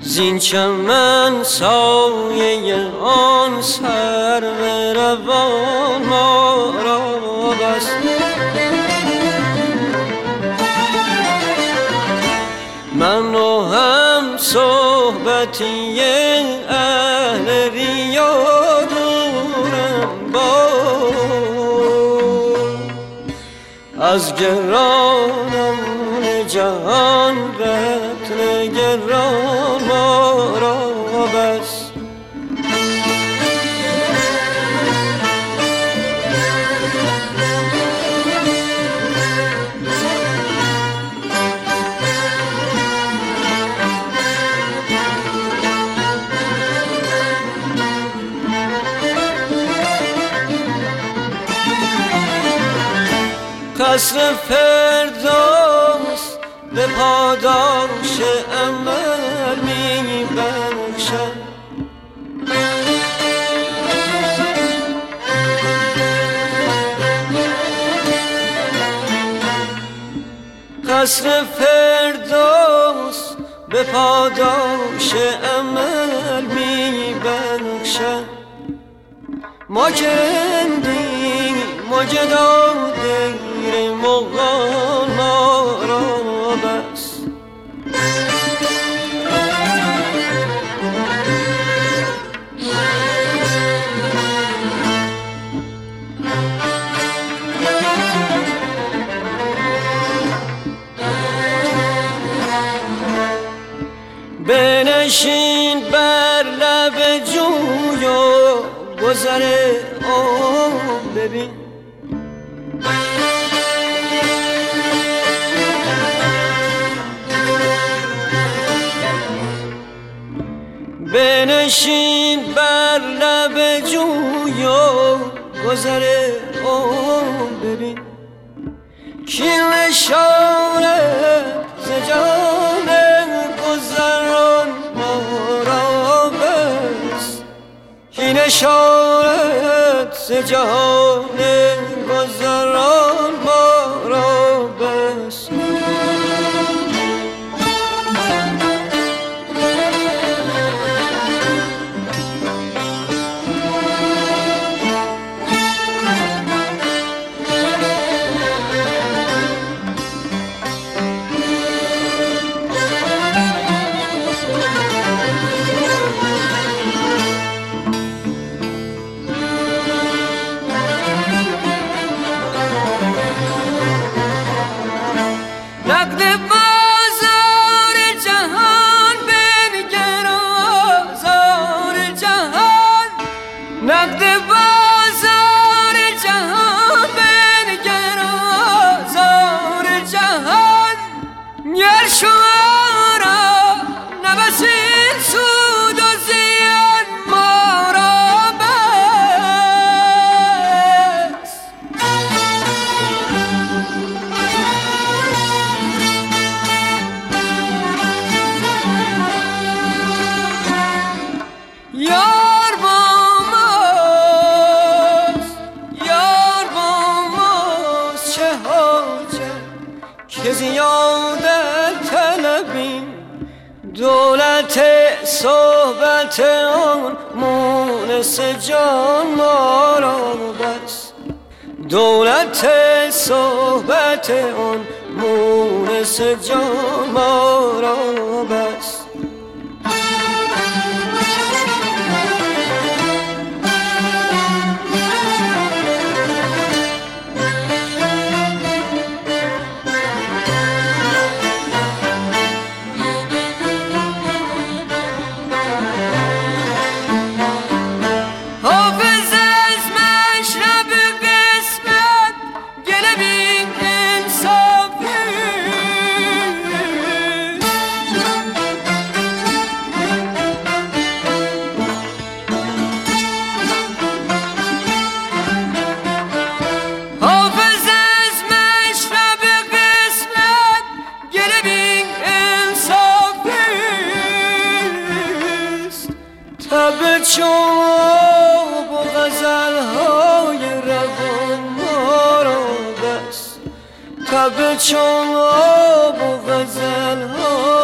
زین چمن سایه آن سرو روان ما را بست. من و هم صحبتی اهل ریا دورم با از گرانم جهان رطل گران ما را بس. قصر فردوس به پاداش عمل می بخشد. قصر فردوس به پاداش عمل می بخشد. ما کندیم ما گدا دیر مغان ما را بس. بنشین بر لب جوی و گذر آب ببین. بنشین بر لب جوی و گذر آب ببین. کین نشانه ز جان گذران ما را بس. کین نشانه ز جان گذران ما را بس. دولت صحبت آن مونس جان ما را بس. دولت صحبت آن مونس جان ما را بس. چون آب و غزل‌های روان ما را بس. تب چون آب و غزل‌های